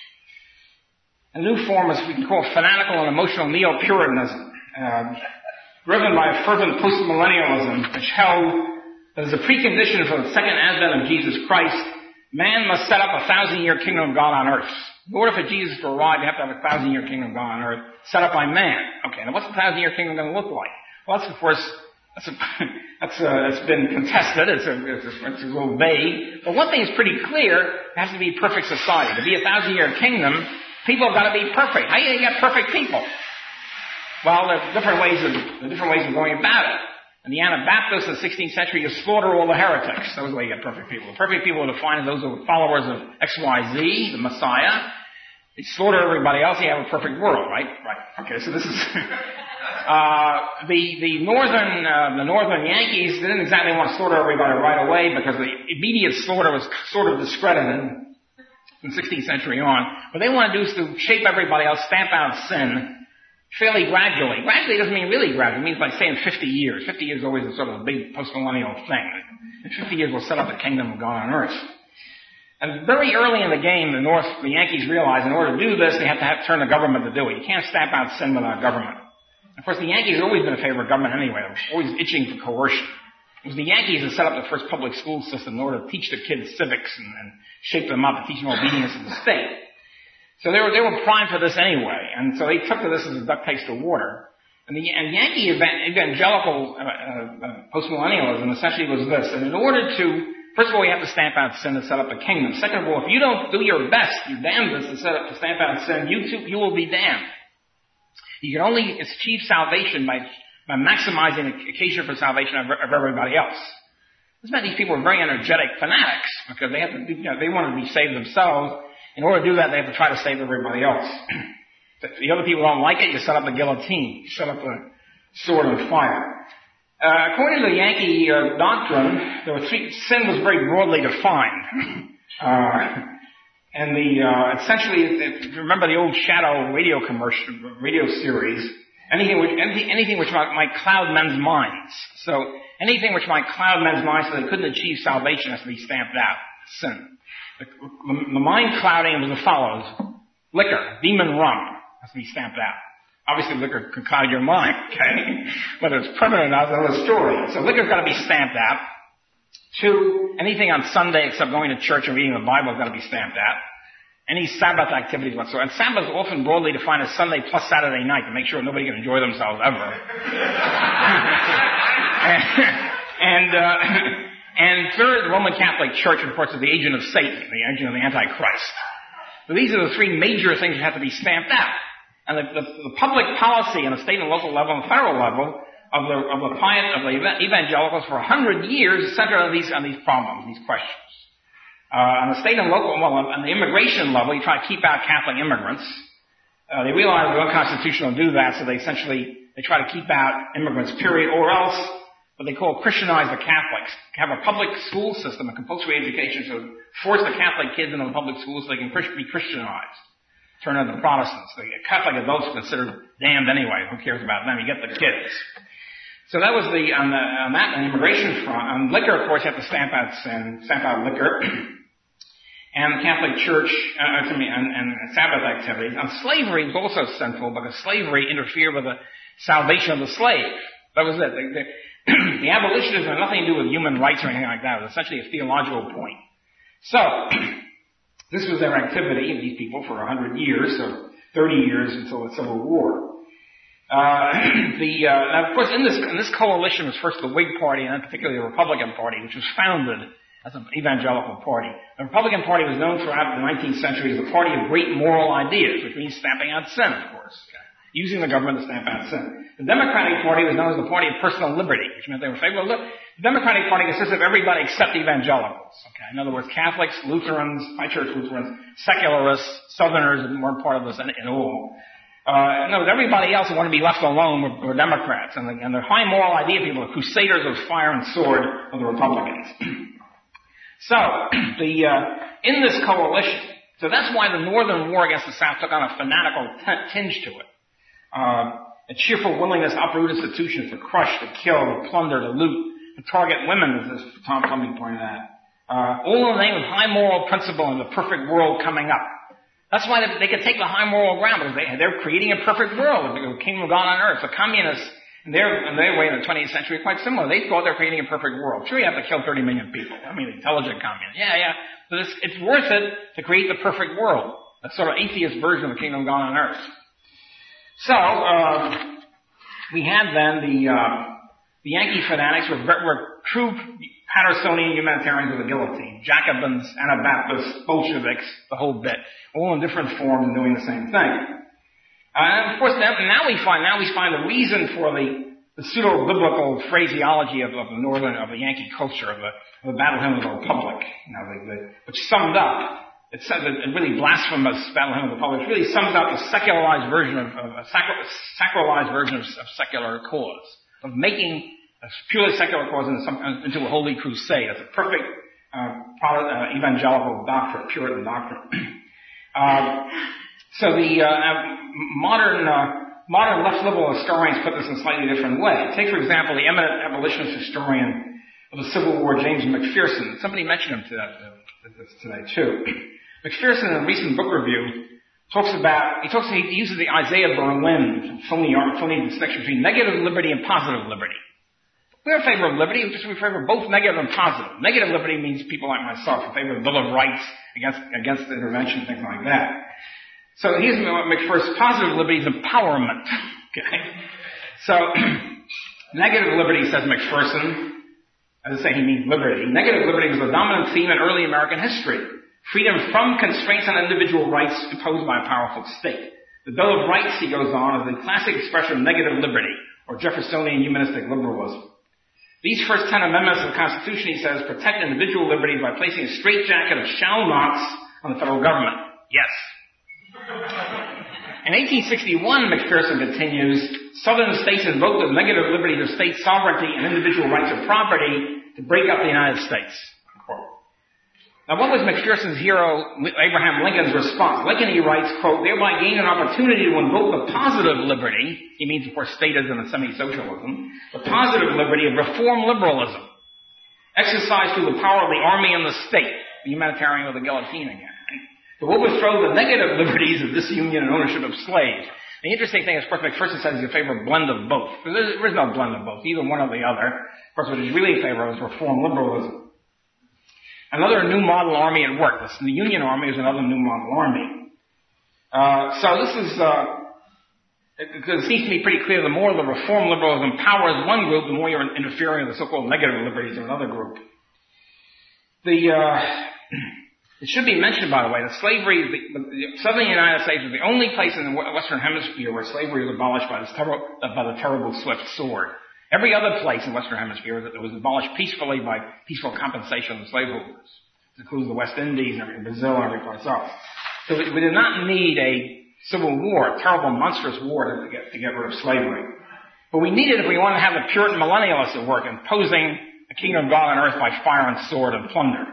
A new form is we can call fanatical and emotional neo-Puritanism, uh, driven by a fervent postmillennialism, which held that as a precondition for the second advent of Jesus Christ, man must set up a thousand-year kingdom of God on earth. In order for Jesus to arrive, you have to have a thousand-year kingdom of God on earth set up by man. Okay, now what's the thousand-year kingdom going to look like? Well, that's, of course, That's, a, that's, a, that's been contested. It's a, it's, a, it's a little vague. But one thing is pretty clear. It has to be a perfect society. To be a thousand-year kingdom, people have got to be perfect. How do you get perfect people? Well, there are different ways of, there are different ways of going about it. In the Anabaptists in the sixteenth century, you slaughter all the heretics. That was the way you get perfect people. The perfect people are defined as those who are followers of X Y Z, the Messiah. They slaughter everybody else, you have a perfect world, right? Right. Okay, so this is... uh, the, the northern, uh, the northern Yankees didn't exactly want to slaughter everybody right away because the immediate slaughter was sort of discredited from the sixteenth century on. What they want to do is to shape everybody else, stamp out sin, fairly gradually. Gradually doesn't mean really gradually. It means like, say, in fifty years. fifty years is always a sort of a big post-millennial thing. In fifty years, we'll set up the kingdom of God on earth. And very early in the game, the North, the Yankees realized in order to do this, they have to have, turn the government to do it. You can't stamp out sin without government. Of course, the Yankees have always been in favor of government anyway. They're always itching for coercion. It was the Yankees that set up the first public school system in order to teach the kids civics and, and shape them up and teach them obedience to the state. So they were, they were primed for this anyway. And so they took to this as a duck takes to water. And the and Yankee evangelical uh, uh, postmillennialism essentially was this. And in order to, first of all, you have to stamp out sin to set up a kingdom. Second of all, if you don't do your best, your damnedest to set up, to stamp out sin, you too, you will be damned. You can only achieve salvation by, by maximizing the occasion for salvation of, of everybody else. This meant these people were very energetic fanatics because they had to, you know, they wanted to be saved themselves. In order to do that, they have to try to save everybody else. If the other people don't like it, you set up the guillotine. You set up the sword and fire. Uh, according to the Yankee uh, doctrine, there were three, sin was very broadly defined. uh, and the, uh, essentially, if you remember the old Shadow radio commercial, radio series, anything which, anything, anything which might, might cloud men's minds. So, anything which might cloud men's minds so they couldn't achieve salvation has to be stamped out. Sin. The, the mind clouding was as follows. Liquor, demon rum, has to be stamped out. Obviously liquor can cloud your mind, okay? Whether it's permanent or not is another story. So liquor's got to be stamped out. Two, anything on Sunday except going to church and reading the Bible has got to be stamped out. Any Sabbath activities whatsoever. And Sabbath is often broadly defined as Sunday plus Saturday night to make sure nobody can enjoy themselves ever. and, and uh, And third, the Roman Catholic Church, of course, is the agent of Satan, the agent of the Antichrist. So these are the three major things that have to be stamped out. And the, the, the public policy on the state and local level and federal level of the, of the, of the evangelicals for a hundred years is centered on these, on these problems, these questions. Uh, on the state and local, well, on the immigration level, you try to keep out Catholic immigrants. Uh, they realize it's unconstitutional to do that, so they essentially, they try to keep out immigrants, period, or else what they call Christianize the Catholics. Have a public school system, a compulsory education, so force the Catholic kids into the public schools so they can be Christianized. Turn into Protestants. The Catholic adults are considered damned anyway. Who cares about them? You get the kids. So that was the, on the, on that, on the immigration front. On liquor, of course, you have to stamp out sin, stamp out liquor. And the Catholic Church, uh, and, and, and Sabbath activities. On slavery was also sinful because slavery interfered with the salvation of the slave. That was it. They, they, the abolitionists had nothing to do with human rights or anything like that. It was essentially a theological point. So, this was their activity of these people for a hundred years, so thirty years until the Civil War. Uh, the, uh, now of course in this, in this coalition was first the Whig Party and then particularly the Republican Party, which was founded as an evangelical party. The Republican Party was known throughout the nineteenth century as the party of great moral ideas, which means stamping out sin, of course. Okay? Using the government to stamp out sin. The Democratic Party was known as the party of personal liberty, which meant they were favorable. The Democratic Party consists of everybody except evangelicals. Okay, in other words, Catholics, Lutherans, High Church Lutherans, secularists, Southerners weren't part of this at all. Uh, no, everybody else who wanted to be left alone were, were Democrats, and the, and the high moral idea people were crusaders of fire and sword of the Republicans. So, the uh, in this coalition, so that's why the Northern War against the South took on a fanatical t- tinge to it. Uh, a cheerful willingness to uproot institutions, to crush, to kill, to plunder, to loot, to target women, as this Tom Fleming pointed out. Uh, all in the name of high moral principle and the perfect world coming up. That's why they, they could take the high moral ground, because they, they're creating a perfect world, the kingdom of God on earth. The communists, in their, in their way in the twentieth century, are quite similar. They thought they're creating a perfect world. Sure, you have to kill thirty million people. I mean, intelligent communists. Yeah, yeah. But it's, it's worth it to create the perfect world. A sort of atheist version of the kingdom of God on earth. So, uh, we had then the, uh, The Yankee fanatics were, were true Pattersonian humanitarians of the guillotine. Jacobins, Anabaptists, Bolsheviks, the whole bit. All in different forms and doing the same thing. Uh, and of course, now, now we find, now we find the reason for the, the pseudo-biblical phraseology of, of the northern, of the Yankee culture, of the, of the Battle Hymn of the Republic, you know, the, the, which summed up, it said that a really blasphemous Battle Hymn of the Republic, which really sums up a secularized version of, of a sacral, sacralized version of, of secular cause, of making a purely secular cause into, some, into a holy crusade. It's a perfect uh, product, uh, evangelical doctrine, Puritan doctrine. uh, so the uh, modern uh, modern left liberal historians put this in a slightly different way. Take, for example, the eminent abolitionist historian of the Civil War, James McPherson. Somebody mentioned him to that, uh, today too. McPherson, in a recent book review, talks about, he talks, he uses the Isaiah Berlin phony, phony distinction between negative liberty and positive liberty. We're in favor of liberty, we're just in favor of both negative and positive. Negative liberty means people like myself in favor of the Bill of Rights, against, against intervention, things like that. So here's McPherson's positive liberty is empowerment. Okay? So, negative liberty, says McPherson, as I say, he means liberty. Negative liberty was the dominant theme in early American history. Freedom from constraints on individual rights imposed by a powerful state. The Bill of Rights, he goes on, is the classic expression of negative liberty, or Jeffersonian humanistic liberalism. These first ten amendments of the Constitution, he says, protect individual liberty by placing a straitjacket of shall nots on the federal government. Yes. In eighteen sixty-one, McPherson continues, Southern states invoked the negative liberties of state sovereignty and individual rights of property to break up the United States. Quote. Now, what was McPherson's hero, Abraham Lincoln's response? Lincoln, he writes, quote, thereby gained an opportunity to invoke the positive liberty, he means, of course, statism and semi-socialism, the positive liberty of reform liberalism, exercised through the power of the army and the state, the humanitarian of the guillotine again, to overthrow the negative liberties of disunion and ownership of slaves. The interesting thing is, of course, McPherson says he's in favor of a blend of both. There is no blend of both, either one or the other. Of course, what he's really in favor of is reform liberalism. Another new model army at work. This, the Union Army is another new model army. Uh, so this is, uh, it, it seems to me pretty clear, the more the reform liberalism powers one group, the more you're interfering with the so-called negative liberties of another group. The, uh, it should be mentioned, by the way, that slavery, the, the southern United States was the only place in the Western Hemisphere where slavery was abolished by, this ter- by the terrible swift sword. Every other place in the Western Hemisphere that was abolished peacefully by peaceful compensation of the slaveholders. It includes the West Indies and Brazil and every place else. So we, we did not need a civil war, a terrible, monstrous war to get, to get rid of slavery. But we needed if we wanted to have the Puritan millennialists at work, imposing a kingdom of God on earth by fire and sword and plunder.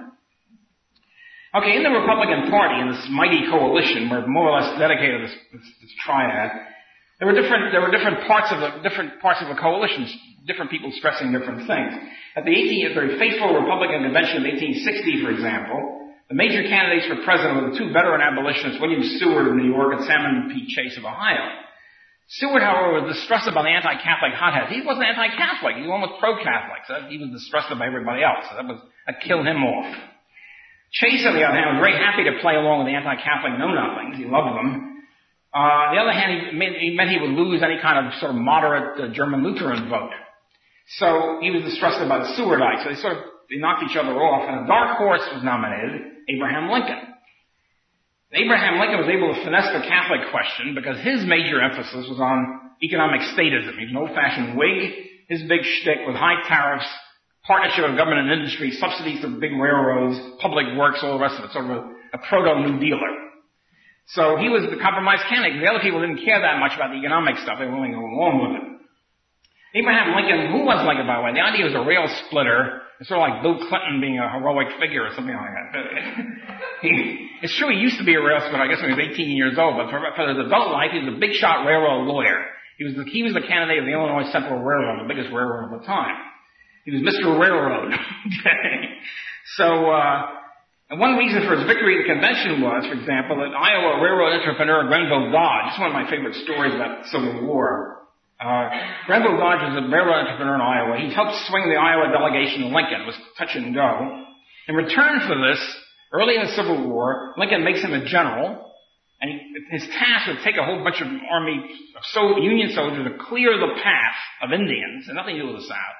Okay, in the Republican Party, in this mighty coalition, we're more or less dedicated to this, this, this triad. There were different, there were different parts of the, different parts of the coalition, different people stressing different things. At the eighteen, at the fateful Republican convention of eighteen sixty, for example, the major candidates for president were the two veteran abolitionists, William Seward of New York and Salmon P. Chase of Ohio. Seward, however, was distrusted by the anti-Catholic hotheads. He wasn't anti-Catholic. He was almost pro-Catholic. So he was distrusted by everybody else. So that was, that killed him off. Chase, on the other hand, was very happy to play along with the anti-Catholic know-nothings. He loved them. Uh, on the other hand, he meant, he meant he would lose any kind of sort of moderate uh, German Lutheran vote. So he was distrusted by the Sewardites. So they sort of, they knocked each other off. And a dark horse was nominated, Abraham Lincoln. Abraham Lincoln was able to finesse the Catholic question because his major emphasis was on economic statism. He was an old-fashioned Whig. His big shtick was high tariffs, partnership of government and industry, subsidies to big railroads, public works, all the rest of it, sort of a, a proto-New Dealer. So he was the compromise candidate. The other people didn't care that much about the economic stuff. They were willing to go along with it. Abraham Lincoln, who was Lincoln, by the way? The idea was a rail splitter. It's sort of like Bill Clinton being a heroic figure or something like that. he, it's true he used to be a rail splitter, I guess when he was eighteen years old, but for, for his adult life, he was a big shot railroad lawyer. He was the, he was the candidate of the Illinois Central Railroad, the biggest railroad of the time. He was Mister Railroad. Okay. So, uh, and one reason for his victory at the convention was, for example, that Iowa railroad entrepreneur Grenville Dodge, this is one of my favorite stories about the Civil War. Uh, Grenville Dodge was a railroad entrepreneur in Iowa. He helped swing the Iowa delegation to Lincoln. It was touch and go. In return for this, early in the Civil War, Lincoln makes him a general, and he, his task was to take a whole bunch of army, of so, Union soldiers to clear the path of Indians, and nothing to do with the South,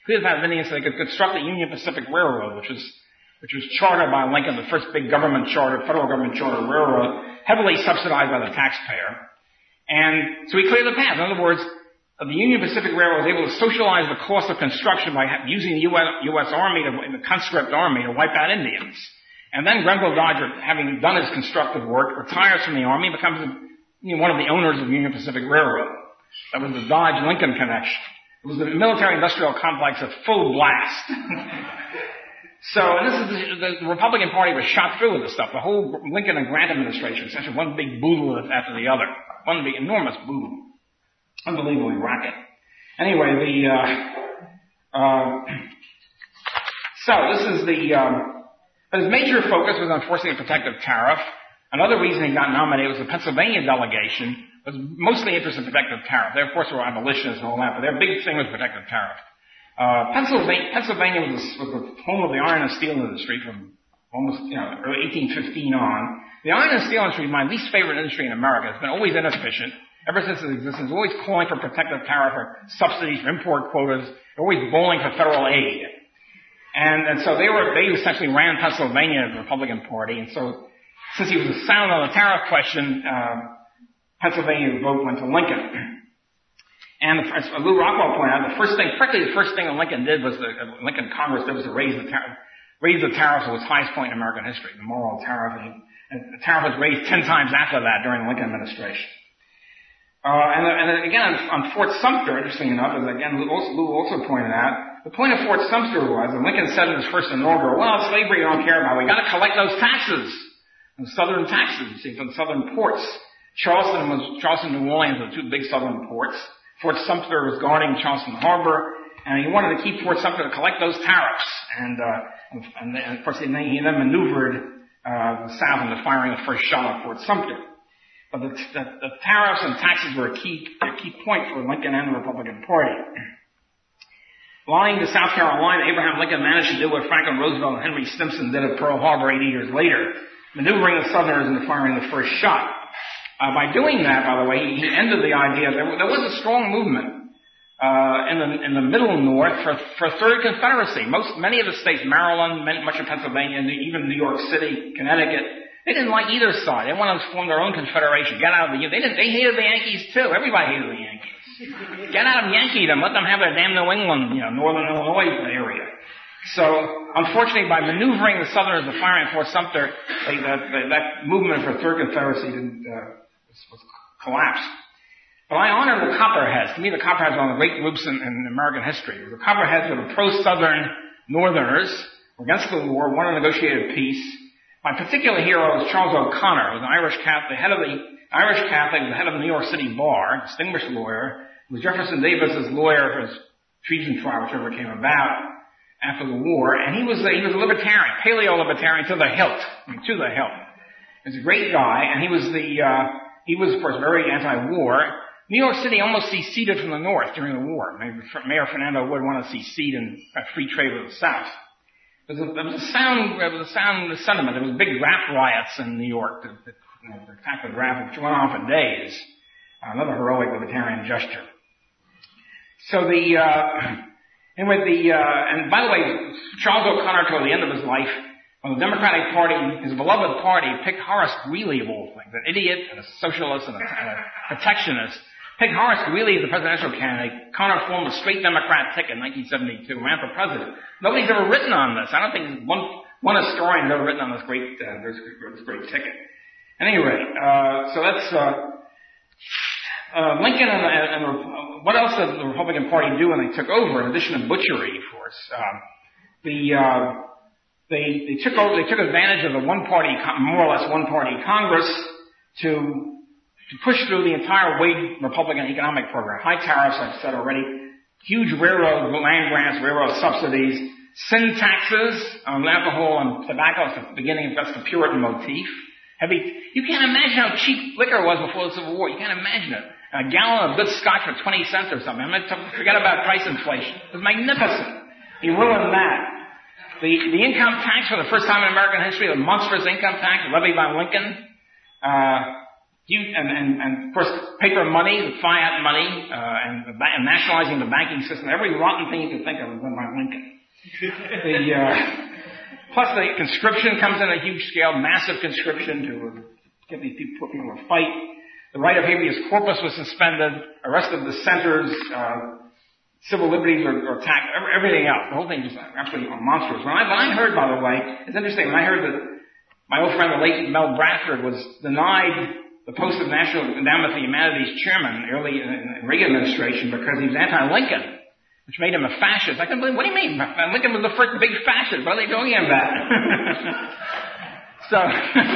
Cleveland founded Indians so they could construct the Union Pacific Railroad, which was which was chartered by Lincoln, the first big government charter, federal government charter railroad, heavily subsidized by the taxpayer. And so he cleared the path. In other words, the Union Pacific Railroad was able to socialize the cost of construction by using the U S Army, to, the conscript army, to wipe out Indians. And then Grenville Dodge, having done his constructive work, retires from the army and becomes you know, one of the owners of the Union Pacific Railroad. That was the Dodge-Lincoln connection. It was the military-industrial complex at full blast. So, and this is the, the Republican Party was shot through with this stuff. The whole Lincoln and Grant administration, essentially one big boodle after the other. One big, enormous boodle. Unbelievably racket. Anyway, the, uh, uh, so this is the, um, his major focus was on enforcing a protective tariff. Another reason he got nominated was the Pennsylvania delegation was mostly interested in protective tariff. They, of course, were abolitionists and all that, but their big thing was protective tariff. Uh, Pennsylvania, Pennsylvania was, the, was the home of the iron and steel industry from almost, you know, eighteen fifteen on. The iron and steel industry is my least favorite industry in America. It's been always inefficient. Ever since its existence, always calling for protective tariff or subsidies for import quotas, always bowling for federal aid. And, and so they were, they essentially ran Pennsylvania, the Republican Party. And so, since he was sound on the tariff question, uh, Pennsylvania vote went to Lincoln. And as Lou Rockwell pointed out, the first thing, practically the first thing that Lincoln did was the, uh, Lincoln Congress did was to raise the tariff, raise the tariff to its highest point in American history, the Morrill tariff. And, and the tariff was raised ten times after that during the Lincoln administration. Uh, and, and again, on, on Fort Sumter, interesting enough, as again Lou also, Lou also pointed out, the point of Fort Sumter was, and Lincoln said in his first inaugural, well, slavery you don't care about. We got to collect those taxes, the southern taxes, you see, from southern ports. Charleston was Charleston, New Orleans, the two big southern ports. Fort Sumter was guarding Charleston Harbor, and he wanted to keep Fort Sumter to collect those tariffs. And, uh, and, and of course, he then, he then maneuvered uh, the South into firing the first shot at Fort Sumter. But the, the, the tariffs and taxes were a key, a key point for Lincoln and the Republican Party. Lying to South Carolina, Abraham Lincoln managed to do what Franklin Roosevelt and Henry Stimson did at Pearl Harbor eighty years later, maneuvering the Southerners into firing the first shot. Uh, by doing that, by the way, he, he ended the idea. There, there was a strong movement uh, in the in the Middle North for for Third Confederacy. Most many of the states, Maryland, many, much of Pennsylvania, even New York City, Connecticut. They didn't like either side. They wanted to form their own confederation. Get out of the, they didn't, they hated the Yankees too. Everybody hated the Yankees. Get out of Yankee them. Let them have their damn New England, you know, Northern Illinois area. So, unfortunately, by maneuvering the Southerners to firing Fort Sumter, they, that, that movement for Third Confederacy didn't, uh, was, was collapsed. But I honor the Copperheads. To me, the Copperheads are one of the great groups in, in American history. The Copperheads were the pro-Southern Northerners, were against the war, wanted to negotiate a peace. My particular hero is Charles O'Connor, who was an Irish Catholic, head of the Irish Catholic, the head of the New York City Bar, distinguished lawyer, who was Jefferson Davis's lawyer for his treason trial, which ever came about after the war, and he was a, he was a libertarian, paleo-libertarian to the hilt, I mean, to the hilt. He was a great guy, and he was the uh, he was of course very anti-war. New York City almost seceded from the North during the war. Mayor Fernando Wood wanted to secede and have free trade with the South. There was, a, there was a sound, there was a sound sentiment. There was big rap riots in New York, the, the, you know, the attack of rap, which went on for days. Uh, another heroic libertarian gesture. So the, uh, anyway, the, uh, and by the way, Charles O'Connor, toward the end of his life, when the Democratic Party, his beloved party, picked Horace Greeley of all things, an idiot and a socialist and a, and a protectionist, picked Horace Greeley as the presidential candidate. Connor formed a straight Democrat ticket in nineteen seventy-two, ran for president. Nobody's ever written on this. I don't think one, one historian has ever written on this great, uh, this, this great ticket. At any rate, uh, so that's, uh, uh, Lincoln and, and, and uh, what else did the Republican Party do when they took over, in addition to butchery, of course? Um, the, uh, they, they took over, they took advantage of the one-party, more or less one-party Congress to to push through the entire Wade Republican economic program. High tariffs, I've said already, huge railroad land grants, railroad subsidies, sin taxes on alcohol and tobacco. It's the beginning, that's the Puritan motif. Heavy, you can't imagine how cheap liquor was before the Civil War. You can't imagine it. A gallon of good scotch for twenty cents or something. I mean, forget about price inflation. It was magnificent. He ruined that. The, the income tax for the first time in American history, the monstrous income tax levied by Lincoln, uh, And, and, and of course, paper money, fiat money, uh, and, the, and nationalizing the banking system, every rotten thing you can think of was done by Lincoln. the, uh, plus the conscription comes in a huge scale, massive conscription to get these people, people to fight. The right of habeas corpus was suspended, arrest of dissenters, uh, civil liberties were, were attacked, everything else. The whole thing was absolutely monstrous. When I, when I heard, by the way, it's interesting, when I heard that my old friend, the late Mel Bradford, was denied the post of National Endowment for Humanities chairman early in the Reagan administration because he was anti-Lincoln, which made him a fascist. I couldn't believe, what do you mean? Lincoln was the first big fascist. What are they doing him that? so,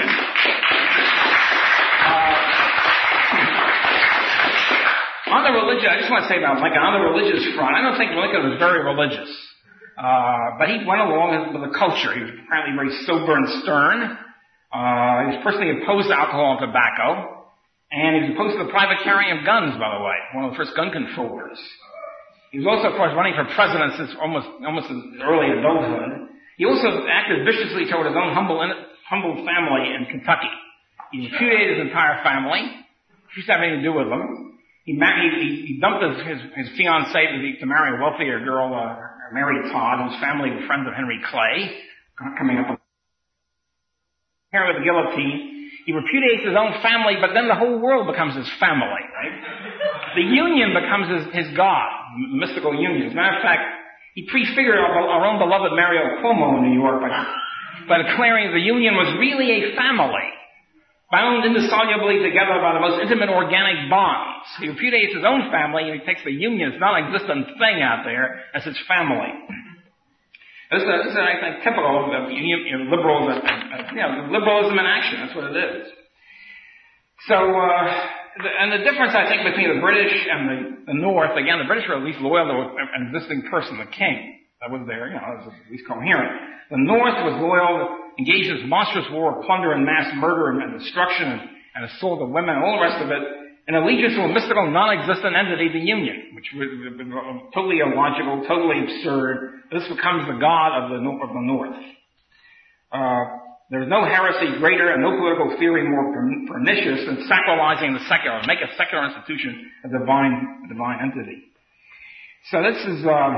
uh, on the religion, I just want to say about Lincoln, on the religious front, I don't think Lincoln was very religious. Uh, but he went along with the culture. He was apparently very sober and stern. Uh, he was personally opposed to alcohol and tobacco, and he was opposed to the private carrying of guns, by the way, one of the first gun controllers. He was also, of course, running for president since almost, almost his early adulthood. He also acted viciously toward his own humble, humble family in Kentucky. He repudiated his entire family, refused to have anything to do with them. He, he, he dumped his, his, his fiancée to, to marry a wealthier girl, uh, Mary Todd, whose family were friends of Henry Clay, coming up here with the guillotine. He repudiates his own family, but then the whole world becomes his family, right? The Union becomes his, his God, the mystical Union. As a matter of fact, he prefigured our, our own beloved Mario Cuomo in New York by, by declaring the Union was really a family, bound indissolubly together by the most intimate organic bonds. He repudiates his own family, and he takes the Union, this non-existent thing out there, as his family. This is, this is I think, typical of you know, liberals, uh, uh, you know, liberalism in action. That's what it is. So, uh, the, and the difference, I think, between the British and the, the North, again, the British were at least loyal to an existing person, the king. That was there, you know, was at least coherent. The North was loyal, engaged in this monstrous war of plunder and mass murder and destruction and, and assault of women and all the rest of it, in allegiance to a mystical, non-existent entity, the Union, which was totally illogical, totally absurd. This becomes the god of the, of the North. Uh, there's no heresy greater and no political theory more pernicious than sacralizing the secular, make a secular institution a divine, a divine entity. So this is, uh,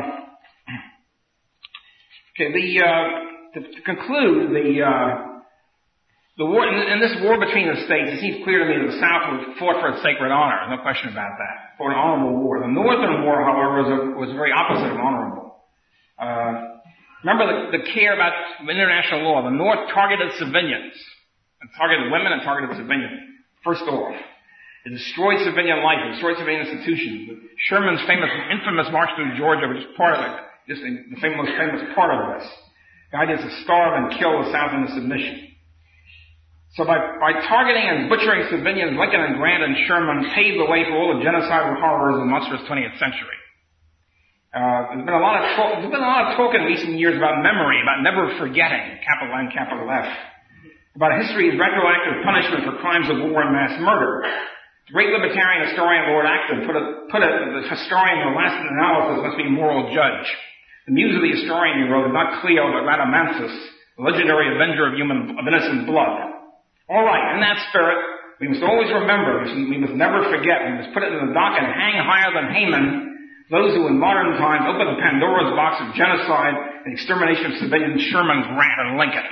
okay, the, uh, to, to conclude, the, uh, The war, in this war between the states, it seems clear to me that the South fought for its sacred honor. No question about that. For an honorable war. The Northern War, however, was, a, was very opposite of honorable. Uh, remember the, the care about international law. The North targeted civilians, and targeted women and targeted civilians. First off, it destroyed civilian life, it destroyed civilian institutions. Sherman's famous, infamous march through Georgia, which is part of it, just the, the famous, most famous part of this. The idea is to starve and kill the South into submission. So by, by targeting and butchering civilians, Lincoln and Grant and Sherman paved the way for all the genocidal horrors of the monstrous twentieth century. Uh, there's been a lot of talk, there's been a lot of talk in recent years about memory, about never forgetting, capital N, capital F, about history's retroactive punishment for crimes of war and mass murder. The great libertarian historian Lord Acton put it, put it that the historian in the last analysis must be a moral judge. The muse of the historian, he wrote, is not Cleo, but Rhadamanthus, the legendary avenger of human, of innocent blood. All right, in that spirit, we must always remember, we must never forget, we must put it in the dock and hang higher than Haman, those who in modern times opened the Pandora's box of genocide and extermination of civilians, Sherman, Grant, and Lincoln.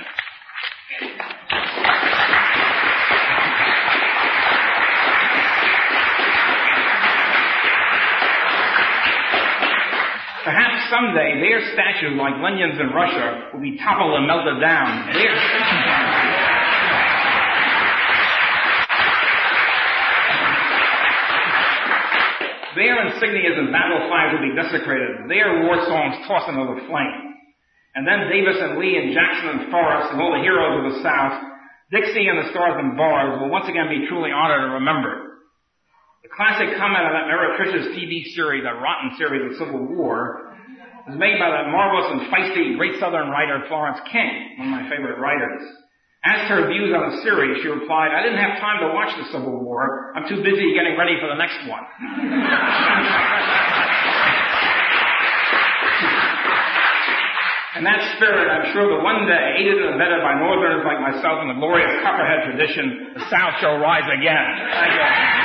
Perhaps someday their statues, like Lenin's in Russia, will be toppled and melted down. Their Their insignias and battle flags will be desecrated. Their war songs tossed into the flame. And then Davis and Lee and Jackson and Forrest and all the heroes of the South, Dixie and the Stars and Bars will once again be truly honored and remembered. The classic comment on that meretricious T V series, that rotten series of Civil War, was made by that marvelous and feisty great Southern writer Florence King, one of my favorite writers. Asked her views on the series, she replied, "I didn't have time to watch the Civil War. I'm too busy getting ready for the next one." And In that spirit, I'm sure that one day, aided and abetted by Northerners like myself and the glorious Copperhead tradition, the South shall rise again. Thank you.